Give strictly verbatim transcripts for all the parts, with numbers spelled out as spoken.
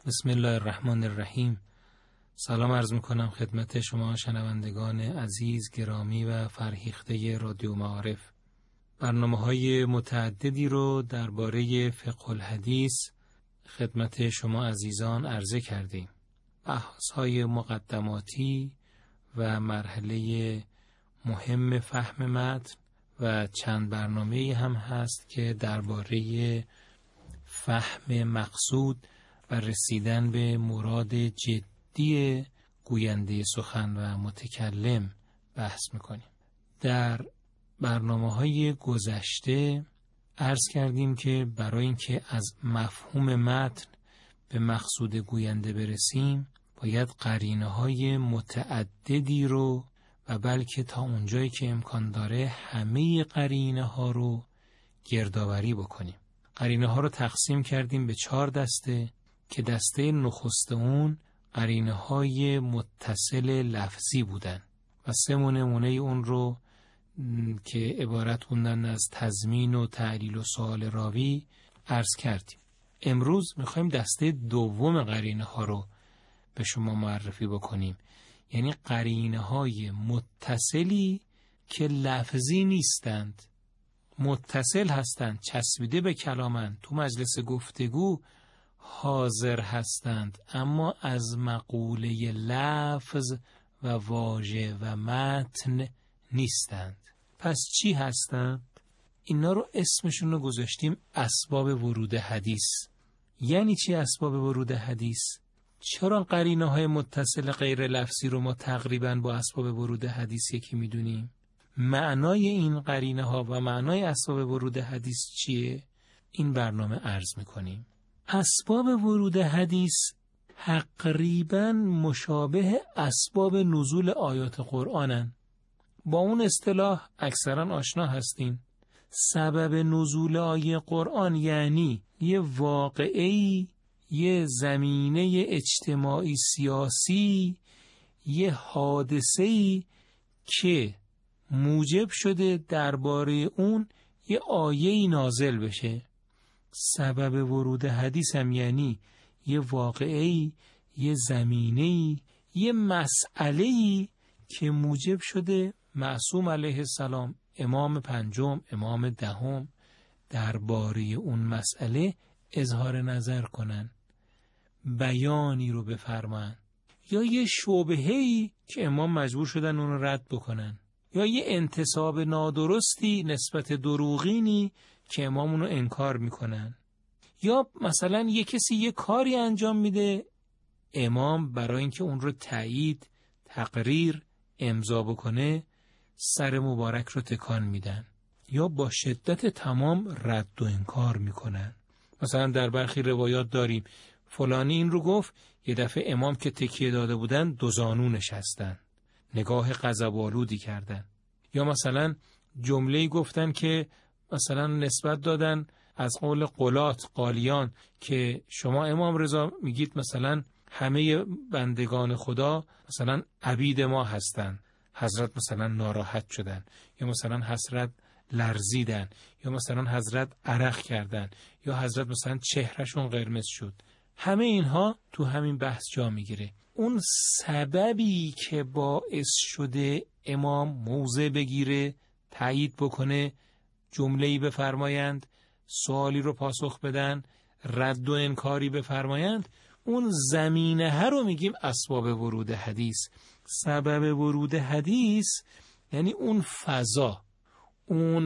بسم الله الرحمن الرحیم. سلام عرض میکنم خدمت شما شنوندگان عزیز، گرامی و فرهیخته رادیو معارف. برنامه‌های متعددی رو درباره فقه الحدیث خدمت شما عزیزان عرضه کردیم. بحث‌های مقدماتی و مرحله مهم فهم متن و چند برنامه‌ای هم هست که درباره فهم مقصود و رسیدن به مراد جدی گوینده سخن و متکلم بحث میکنیم. در برنامه‌های گذشته عرض کردیم که برای اینکه از مفهوم متن به مقصود گوینده برسیم باید قرینه‌های متعددی رو و بلکه تا اونجایی که امکان داره همه قرینه‌ها رو گردآوری بکنیم. قرینه‌ها رو تقسیم کردیم به چهار دسته که دسته نخست اون قرینه‌های متصل لفظی بودن و سه نمونه اون رو که عبارت بودن از تضمین و تعلیل و سؤال راوی عرض کردیم. امروز میخوایم دسته دوم قرینه‌ها رو به شما معرفی بکنیم، یعنی قرینه‌های متصلی که لفظی نیستند، متصل هستند، چسبیده به کلامند، تو مجلس گفتگو حاضر هستند، اما از مقوله لفظ و واژه و متن نیستند. پس چی هستند؟ اینا رو اسمشون رو گذاشتیم اسباب ورود حدیث. یعنی چی اسباب ورود حدیث؟ چرا قرینه های متصل غیر لفظی رو ما تقریباً با اسباب ورود حدیث یکی میدونیم؟ معنای این قرینه ها و معنای اسباب ورود حدیث چیه؟ این برنامه عرض میکنیم. اسباب ورود حدیث تقریباً مشابه اسباب نزول آیات قرآنن. با اون اصطلاح اکثرا آشنا هستین. سبب نزول آیه قرآن یعنی یه واقعی، یه زمینه اجتماعی سیاسی، یه حادثه‌ای که موجب شده درباره اون یه آیه‌ای نازل بشه. سبب ورود حدیث هم یعنی یه واقعی، یه زمینه‌ای، یه مسئله‌ای که موجب شده معصوم علیه السلام، امام پنجم، امام دهم، درباره اون مسئله اظهار نظر کنن، بیانی رو بفرمان، یا یه شبهه‌ای که امام مجبور شدن اون رو رد بکنن، یا یه انتساب نادرستی نسبت دروغینی که امام اون رو انکار میکنن، یا مثلا یه کسی یه کاری انجام میده، امام برای اینکه اون رو تایید، تقریر، امضا بکنه سر مبارک رو تکان میدن، یا با شدت تمام رد و انکار میکنن. مثلا در برخی روایات داریم فلانی این رو گفت، یه دفعه امام که تکیه داده بودن دو زانو نشستن، نگاه غضب‌آلودی کردن. یا مثلا جمله‌ای گفتن که مثلا نسبت دادن از قول قلات، قالیان، که شما امام رضا میگید مثلا همه بندگان خدا مثلا عبید ما هستن. حضرت مثلا ناراحت شدن، یا مثلا حضرت لرزیدن، یا مثلا حضرت عرق کردن، یا حضرت مثلا چهرهشون قرمز شد. همه اینها تو همین بحث جا میگیره. اون سببی که باعث شده امام موضع بگیره، تایید بکنه، جمله‌ای بفرمایند، سوالی رو پاسخ بدن، رد و انکاری بفرمایند، اون زمینه ها رو میگیم اسباب ورود حدیث. سبب ورود حدیث یعنی اون فضا، اون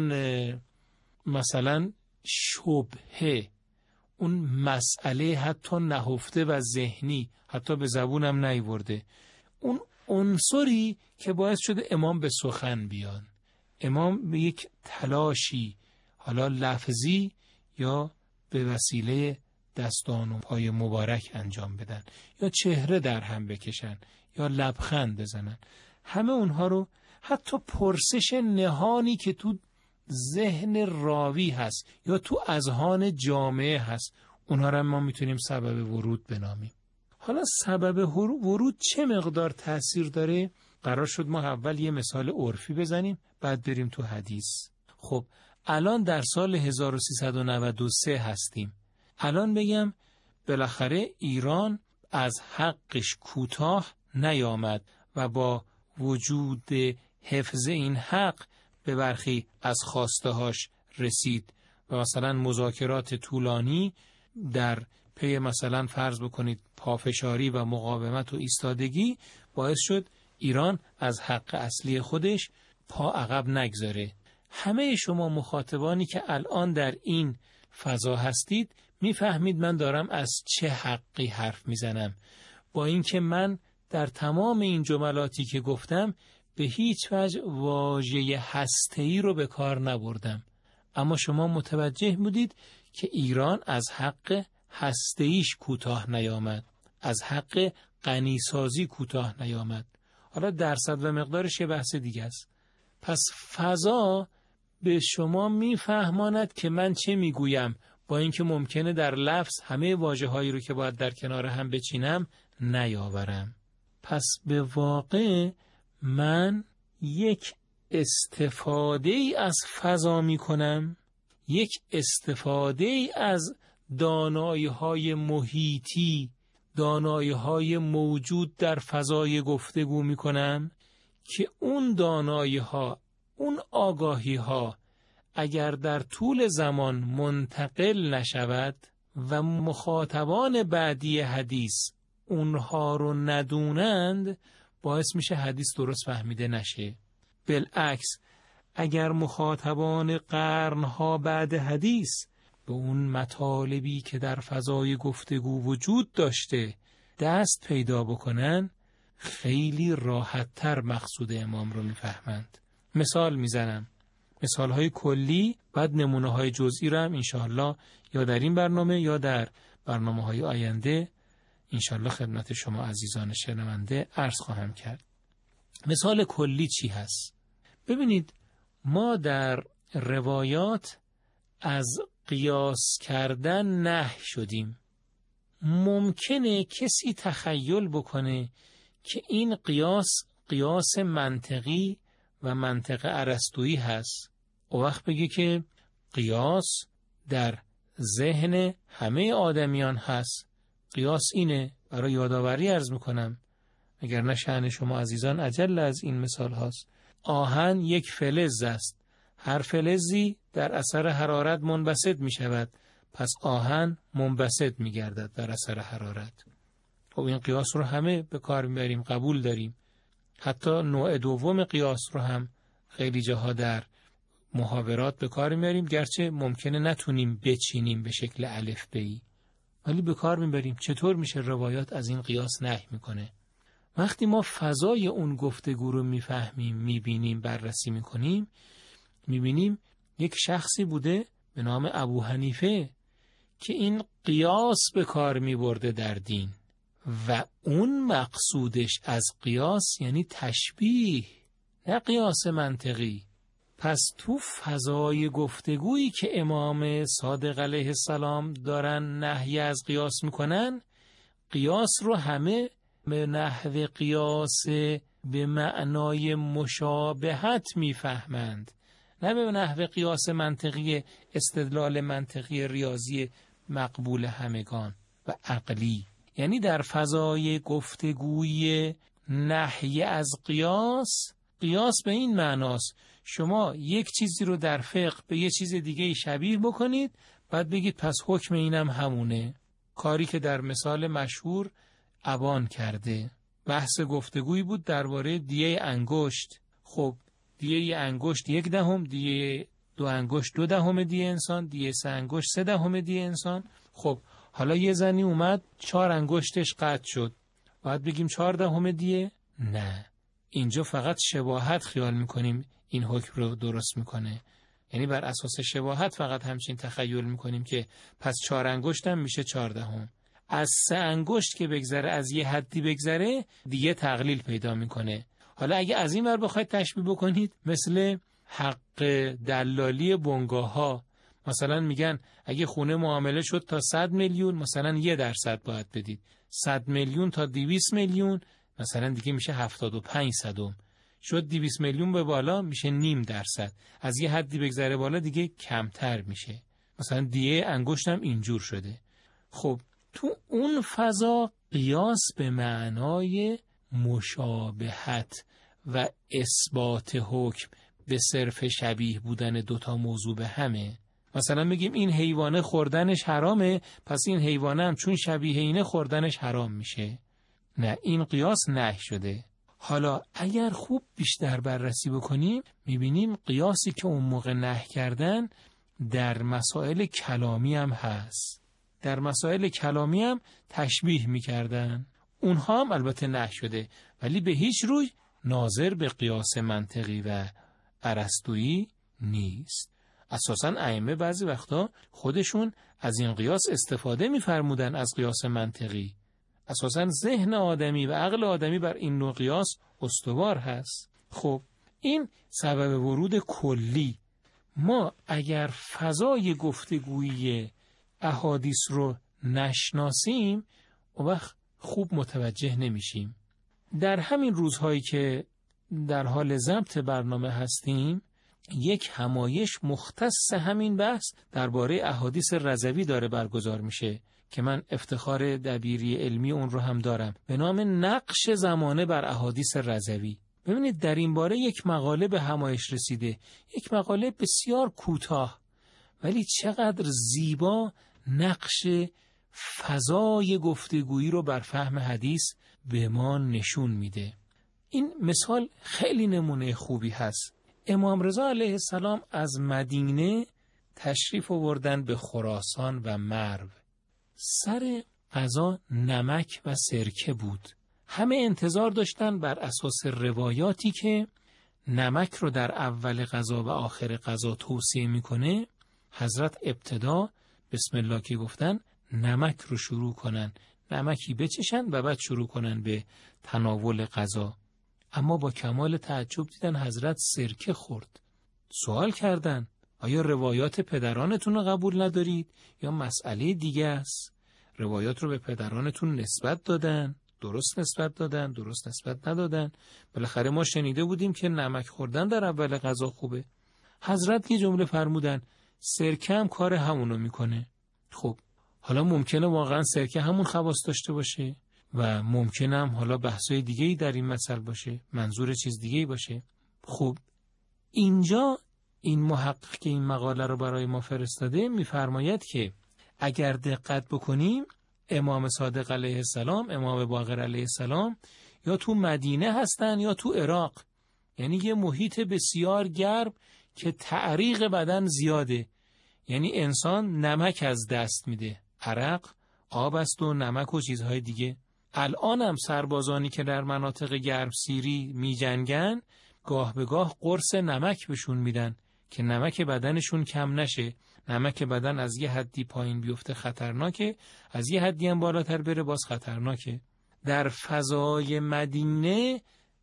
مثلا شبهه، اون مسئله حتی نهفته و ذهنی، حتی به زبونم نیورده، اون عنصری که باعث شده امام به سخن بیان، امام به یک تلاشی، حالا لفظی یا به وسیله دستان و پای مبارک انجام بدن، یا چهره در هم بکشن، یا لبخند بزنن. همه اونها رو، حتی پرسش نهانی که تو ذهن راوی هست یا تو اذهان جامعه هست، اونها رو ما میتونیم سبب ورود بنامیم. حالا سبب ورود چه مقدار تأثیر داره؟ قرار شد ما اول یه مثال عرفی بزنیم، بعد بریم تو حدیث. خب الان در سال هزار و سیصد و نود و سه هستیم. الان بگم بالاخره ایران از حقش کوتاه نیامد و با وجود حفظ این حق به برخی از خواسته هاش رسید و مثلا مذاکرات طولانی در پی مثلا فرض بکنید پافشاری و مقاومت و ایستادگی باعث شد ایران از حق اصلی خودش پا عقب نگذاره. همه شما مخاطبانی که الان در این فضا هستید میفهمید من دارم از چه حقی حرف میزنم، با اینکه من در تمام این جملاتی که گفتم به هیچ وجه واژه هسته‌ای رو به کار نبردم، اما شما متوجه بودید که ایران از حق هسته‌ایش کوتاه نیامد، از حق غنیسازی کوتاه نیامد. حالا درصد و مقدارش یه بحث دیگه است. پس فضا به شما میفهماند که من چه میگویم، با اینکه ممکنه در لفظ همه واژه‌هایی رو که باید در کنار هم بچینم نیاورم. پس به واقع من یک استفاده ای از فضا می کنم، یک استفاده ای از دانایی های محیطی، دانایی های موجود در فضای گفتگو می کنم که اون دانایی ها، اون آگاهی ها اگر در طول زمان منتقل نشود و مخاطبان بعدی حدیث اونها رو ندونند، باعث میشه حدیث درست فهمیده نشه. بالعکس اگر مخاطبان قرنها بعد حدیث به اون مطالبی که در فضای گفتگو وجود داشته دست پیدا بکنن، خیلی راحت‌تر مقصود امام رو میفهمند. مثال میزنم، مثالهای کلی، بعد نمونه‌های جزئی رو هم انشاءالله یا در این برنامه یا در برنامه‌های آینده انشاءالله خدمت شما عزیزان شنونده عرض خواهم کرد. مثال کلی چی هست؟ ببینید ما در روایات از قیاس کردن نهی شدیم. ممکنه کسی تخیل بکنه که این قیاس قیاس منطقی و منطق ارسطویی هست، او وقت بگه که قیاس در ذهن همه آدمیان هست. قیاس اینه، برای یادآوری عرض میکنم اگر نه شأن شما عزیزان اجل از این مثال هاست. آهن یک فلز است، هر فلزی در اثر حرارت منبسط می شود، پس آهن منبسط می گردد در اثر حرارت. خب این قیاس رو همه به کار میبریم، قبول داریم. حتی نوع دوم قیاس رو هم خیلی جاها در محاورات به کار میبریم، گرچه ممکنه نتونیم بچینیم به شکل الفبایی، ولی به کار میبریم. چطور میشه روایات از این قیاس نهی میکنه؟ وقتی ما فضای اون گفتگو رو میفهمیم، میبینیم، بررسی میکنیم، میبینیم یک شخصی بوده به نام ابو حنیفه که این قیاس به کار میبرده در دین و اون مقصودش از قیاس یعنی تشبیه، نه قیاس منطقی. پس تو فضای گفتگویی که امام صادق علیه السلام دارن نهی از قیاس میکنن، قیاس رو همه به نحو قیاس به معنای مشابهت میفهمند، نه به نحو قیاس منطقی، استدلال منطقی ریاضی مقبول همگان و عقلی. یعنی در فضای گفتگوی نهی از قیاس، قیاس به این معناست شما یک چیزی رو در فقه به یه چیز دیگه شبیه بکنید، بعد بگید پس حکم اینم همونه. کاری که در مثال مشهور ابان کرده. بحث گفتگویی بود درباره دیه انگشت. خب دیه انگشت یک دهم، دیه دو انگشت دو دهم دیه انسان، دیه سه انگشت سه دهم دیه انسان. خب حالا یه زنی اومد چهار انگشتش قطع شد، باید بگیم چهار دهم دیه؟ نه، اینجا فقط شباهت خیال میکنیم این حکم رو درست میکنه. یعنی بر اساس شباهت فقط همچین تخیل میکنیم که پس چهار انگشت هم میشه چهار دهم. از سه انگشت که بگذره، از یه حدی بگذره، دیگه تقلیل پیدا میکنه. حالا اگه از این ور بخواید تشبیه بکنید، مثل حق دلالی بنگاه ها، مثلا میگن اگه خونه معامله شد تا صد میلیون، مثلا یه درصد باید بدید. صد میلیون تا دویست میلیون مثلا دیگه میشه هفتاد و پنج صدم. شد دویست میلیون به بالا میشه نیم درصد. از یه حدی بگذره بالا دیگه کمتر میشه. مثلا دیه انگشتم اینجور شده. خب تو اون فضا قیاس به معنای مشابهت و اثبات حکم به صرف شبیه بودن دوتا موضوع به همه. مثلا بگیم این حیوانه خوردنش حرامه، پس این حیوانه هم چون شبیه اینه خوردنش حرام میشه. نه، این قیاس نهی شده. حالا اگر خوب بیشتر بررسی بکنیم میبینیم قیاسی که اون موقع نهی کردن در مسائل کلامی هم هست. در مسائل کلامی هم تشبیه میکردن. اونها هم البته نهی شده، ولی به هیچ روی ناظر به قیاس منطقی و ارسطویی نیست. اساساً ائمه بعضی وقتا خودشون از این قیاس استفاده می‌فرمودن، از قیاس منطقی. اساساً ذهن آدمی و عقل آدمی بر این نوع قیاس استوار هست. خب این سبب ورود کلی. ما اگر فضای گفتگویی احادیث رو نشناسیم، اون وقت خوب متوجه نمیشیم. در همین روزهایی که در حال ضبط برنامه هستیم، یک همایش مختص همین بحث درباره احادیث رضوی داره برگزار میشه که من افتخار دبیری علمی اون رو هم دارم، به نام نقش زمانه بر احادیث رضوی. ببینید در این باره یک مقاله به همایش رسیده، یک مقاله بسیار کوتاه ولی چقدر زیبا نقش فضای گفتگویی رو بر فهم حدیث به ما نشون میده. این مثال خیلی نمونه خوبی هست. امام رضا علیه السلام از مدینه تشریف آوردن به خراسان و مرو. سر غذا نمک و سرکه بود. همه انتظار داشتن بر اساس روایاتی که نمک رو در اول غذا و آخر غذا توصیه میکنه، حضرت ابتدا بسم الله که گفتن نمک رو شروع کنن، نمکی بچشن و بعد شروع کنن به تناول غذا. اما با کمال تعجب دیدن حضرت سرکه خورد. سوال کردن آیا روایات پدرانتون رو قبول ندارید یا مسئله دیگه است؟ روایات رو به پدرانتون نسبت دادن، درست نسبت دادن، درست نسبت ندادن. بالاخره ما شنیده بودیم که نمک خوردن در اول غذا خوبه. حضرت یه جمله فرمودن سرکه هم کار همونو میکنه. خب حالا ممکنه واقعا سرکه همون خواص داشته باشه و ممکنه هم حالا بحثای دیگه‌ای در این مسئله باشه، منظور چیز دیگه‌ای باشه. خب اینجا این محقق که این مقاله رو برای ما فرستاده میفرماید که اگر دقت بکنیم امام صادق علیه السلام، امام باقر علیه السلام یا تو مدینه هستن یا تو عراق، یعنی یه محیط بسیار گرم که تعریق بدن زیاده، یعنی انسان نمک از دست میده، عرق، آب است و نمک و چیزهای دیگه. الان هم سربازانی که در مناطق گرمسیری می جنگن گاه به گاه قرص نمک بهشون میدن که نمک بدنشون کم نشه. نمک بدن از یه حدی پایین بیفته خطرناکه، از یه حدی هم بالاتر بره باز خطرناکه. در فضای مدینه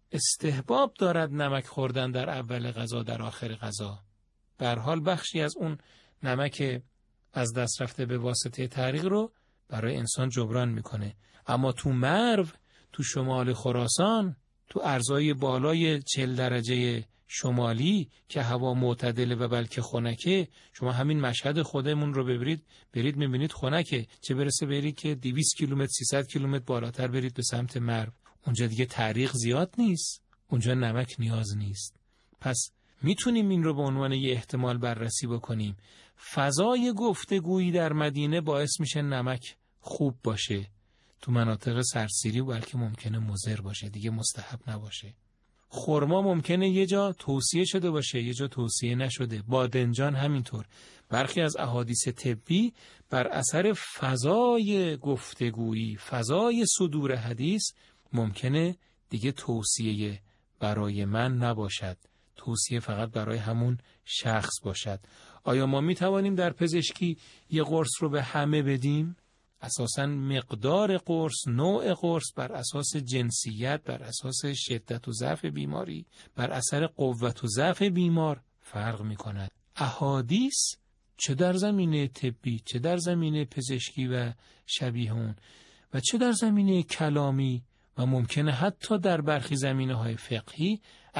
استحباب دارد نمک خوردن در اول غذا، در آخر غذا. به هر حال بخشی از اون نمک از دست رفته به واسطه تعریق رو برای انسان جبران میکنه. اما تو مرو، تو شمال خراسان، تو ارزای بالای چهل درجه شمالی که هوا معتدله و بلکه خنکه، شما همین مشهد خودمون رو ببرید برید میبینید خنکه، چه برسه برید که دویست کیلومتر سیصد کیلومتر بالاتر برید به سمت مرو. اونجا دیگه تعریق زیاد نیست، اونجا نمک نیاز نیست. پس میتونیم این رو به عنوان یه احتمال بررسی بکنیم. فضای گفتگویی در مدینه باعث میشه نمک خوب باشه، تو مناطق سرسیری بلکه ممکنه مضر باشه، دیگه مستحب نباشه. خرما ممکنه یه جا توصیه شده باشه، یه جا توصیه نشده. بادنجان همینطور. برخی از احادیث طبی بر اثر فضای گفتگویی، فضای صدور حدیث ممکنه دیگه توصیه برای من نباشد، توصیه فقط برای همون شخص باشد. آیا ما می توانیم در پزشکی یه قرص رو به همه بدیم؟ اساساً مقدار قرص، نوع قرص بر اساس جنسیت، بر اساس شدت و ضعف بیماری، بر اثر قوت و ضعف بیمار فرق می کند. احادیث چه در زمینه طبی، چه در زمینه پزشکی و شبیه اون و چه در زمینه کلامی و ممکنه حتی در برخی زمینه های فقهی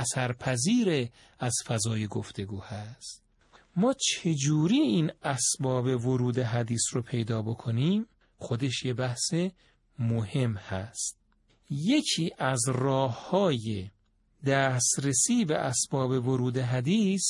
اثرپذیر از فضای گفتگو هست. ما چجوری این اسباب ورود حدیث رو پیدا بکنیم؟ خودش یه بحث مهم هست. یکی از راه‌های دسترسی به اسباب ورود حدیث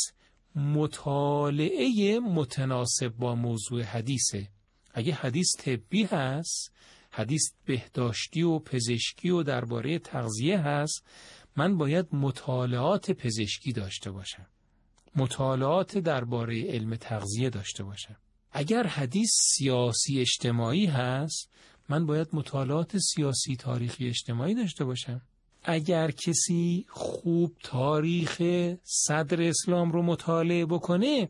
مطالعه متناسب با موضوع حدیثه. اگه حدیث طبی هست، حدیث بهداشتی و پزشکی و درباره تغذیه هست، من باید مطالعات پزشکی داشته باشم، مطالعات درباره علم تغذیه داشته باشم. اگر حدیث سیاسی اجتماعی هست، من باید مطالعات سیاسی تاریخی اجتماعی داشته باشم. اگر کسی خوب تاریخ صدر اسلام رو مطالعه بکنه،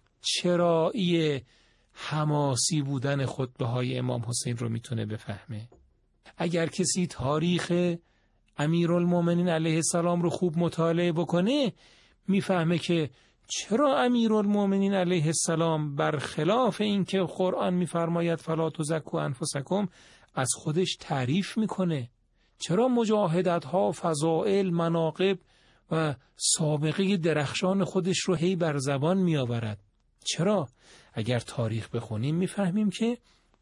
چرایی حماسی بودن خطبه‌های امام حسین رو میتونه بفهمه. اگر کسی تاریخ امیرالمومنین علیه السلام رو خوب مطالعه بکنه، میفهمه که چرا امیرالمومنین علیه السلام برخلاف این که قرآن میفرماید فلا تزکوا انفسکم از خودش تعریف میکنه، چرا مجاهدت ها، فضائل، مناقب و سابقه درخشان خودش رو هی بر زبان میآورد. چرا؟ اگر تاریخ بخونیم میفهمیم که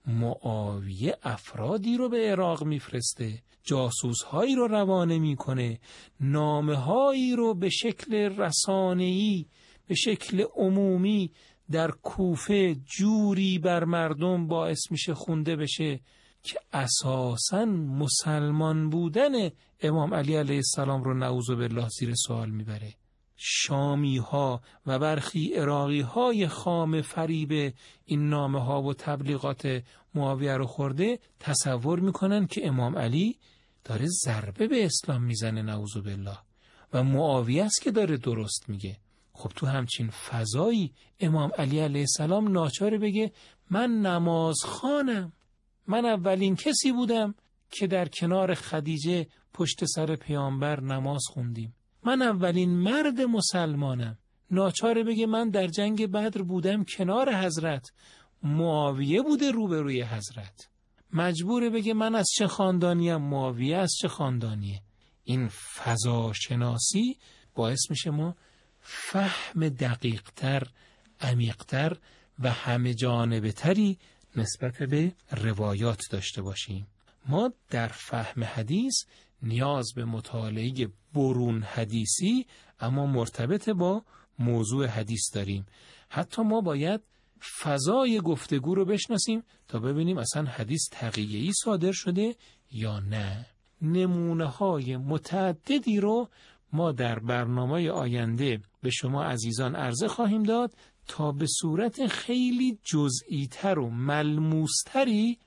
معاویه افرادی رو به عراق میفرسته، جاسوس هایی رو روانه میکنه، نامه هایی رو به شکل رسانه‌ای، به شکل عمومی در کوفه جوری بر مردم باعث میشه خونده بشه که اساساً مسلمان بودن امام علی علیه السلام رو نعوذ بالله زیر سوال میبره. شامی ها و برخی عراقی های خام فریب این نامه ها و تبلیغات معاویه رو خورده، تصور میکنن که امام علی داره ضربه به اسلام میزنه نعوذ بالله و معاویه است که داره درست میگه. خب تو همچین فضایی امام علی علیه السلام ناچاره بگه من نماز خوانم، من اولین کسی بودم که در کنار خدیجه پشت سر پیامبر نماز خوندیم، من اولین مرد مسلمانم. ناچاره بگه من در جنگ بدر بودم کنار حضرت، معاویه بوده روبروی حضرت. مجبوره بگه من از چه خاندانیم، معاویه از چه خاندانیه. این فضا شناسی باعث میشه ما فهم دقیقتر، عمیقتر و همه جانبه تری نسبت به روایات داشته باشیم. ما در فهم حدیث نیاز به مطالعه برون حدیثی اما مرتبط با موضوع حدیث داریم. حتی ما باید فضای گفتگو رو بشناسیم تا ببینیم اصلا حدیث تقیه‌ای صادر شده یا نه. نمونه های متعددی رو ما در برنامه آینده به شما عزیزان عرضه خواهیم داد تا به صورت خیلی جزئی تر و ملموس تری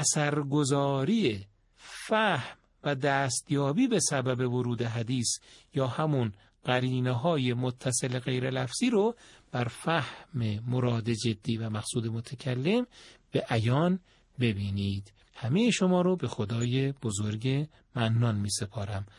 اثرگذاری فهم و دستیابی به سبب ورود حدیث یا همون قرینه های متصل غیر لفظی رو بر فهم مراد جدی و مقصود متکلم به عیان ببینید. همه شما رو به خدای بزرگ منان می سپارم.